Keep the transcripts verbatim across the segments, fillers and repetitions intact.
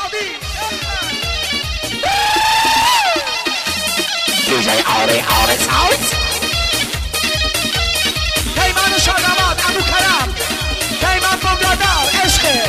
عادی دیجی آره آره ساوت پیمان شادمات ابو کرم پیمان بمدادار عشقه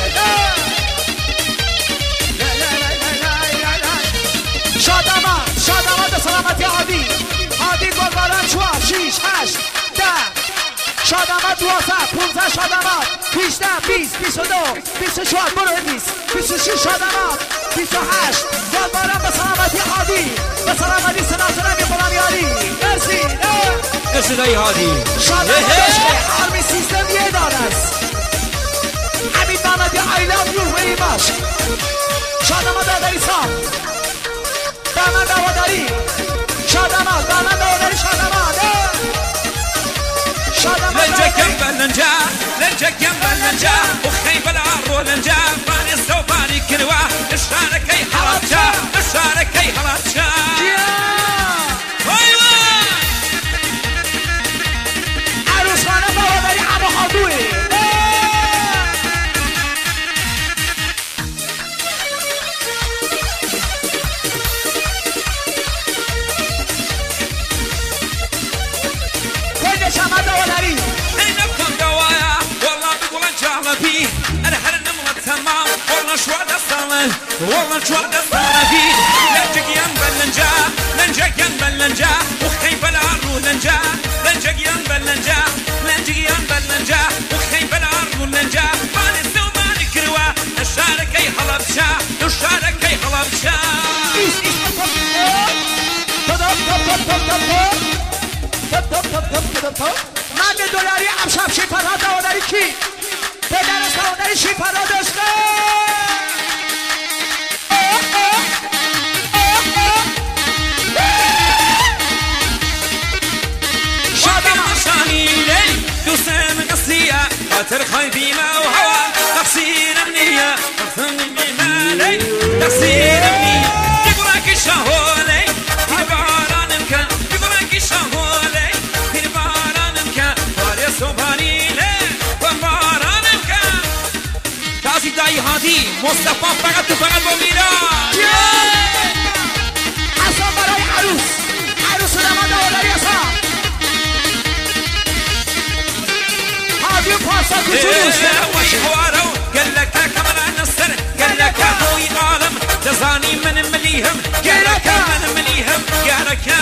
شادمات شادمات سلامتی عادی عادی گلباران چوار شیش هشت ده شادمات دوازده پونزده شادمات بیشتر بیست بیست و دو بیست و چهار برو بیست بیست و شش شادمات بیست و هشت گلباران به سلامتی عادی به سلامتی سناسنمی غلامی عالی مرسی مرسی دایی هادی شادمات عشق آرمی سیستم یه دار است حمید محمدی I love you very much شادمات دادری سام دامن دواداری شادمات دامن دواداری شادمات لنجا بلنجا لنجا بلنجا وخيب العرو لنجا فاني الصوفاني كنوا الشاركي حراتشا الشاركي حراتشا ايوه عروس خانه بواداری ابو حضوری كل شمال بواداری فيه انا حرنا من تمام والله شو هذا الصلاة والله شو هذا الصلاة فيه لنجا يان بلنجا لنجا يان بلنجا وخيب العرو لنجا لنجا يان بلنجا لنجا يان بلنجا وخيب العرو لنجا ماني السوماني كروا الشاركي حلبشا الشاركي حلبشا من دلاری امشب شی پرها دواداری کی پدر سعادری شی پرها داشته شادم شانيلي دوسم قصية خاطر خايبي ما وهوا تقصير النية تقصير المالي تقصير النية تقولك الشهولي تباران مكان تقولك الشهولي تباران مكان فاري صبانيلي ومباران مكان تازي داي هادي مصطفى فقط فقط بميران حسن برای عروس عروس نمانده ولاری اصلا هادی پاسا کچونوش وش حوارو قال لك كمان عن السر قال لك ابوي عالم جزاني من مليهم قال لك من مليهم قال لك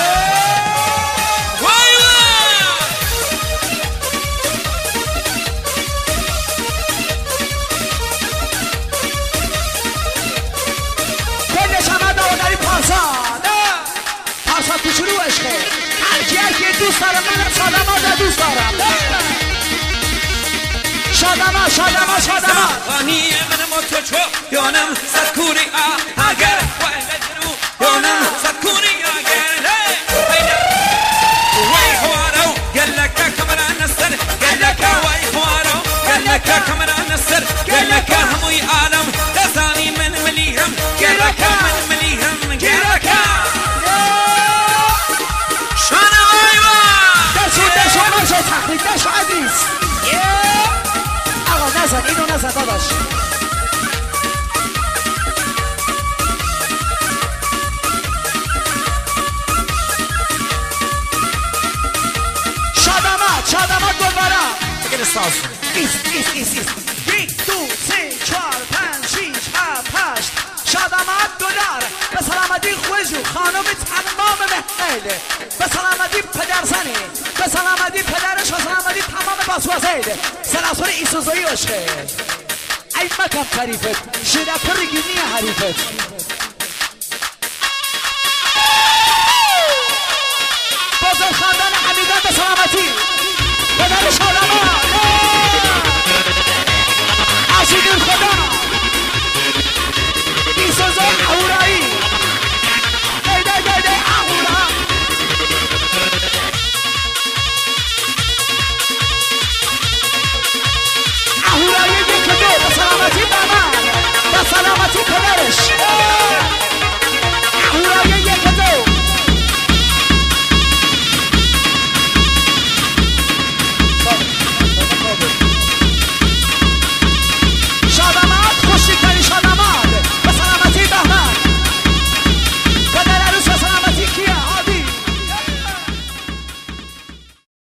کلش آمده ولاری پاسا پاسا کچونو عشقه هر کی هر کی دوست دارم منم شادمات دوست دارم شادمات شادمات شادمات واني من موتوچو يونم سكوري اگر وهلجرو يونم سكوري اگر وي حوارو قال لك كمان عن السر قال لك وي حوارو قال لك كمان عن السر قال لك هموي عالم جزاني من مليهم قال لك من مليهم قال لك شانا ايوه دشو دشو مرشو تحقیق دشو عزیز آقا نزن اینو نزن داداش شادمات شادمات گلبارا بگیر ساز ایست ایست ایست ایست یک دو سه چهار پنج شیش هفت هشت شادمات دلار به سلامتی خوشو خانم تمام محل به سلامتی پدرزنی به سلامتی پدرش و سلامتی تمام باسوازه سلاسور ایسوزایی عشقه ای مکم فریفت شیرپر گینی حریفت بازم خاندان حمیدان به سلامتی پدر شادمات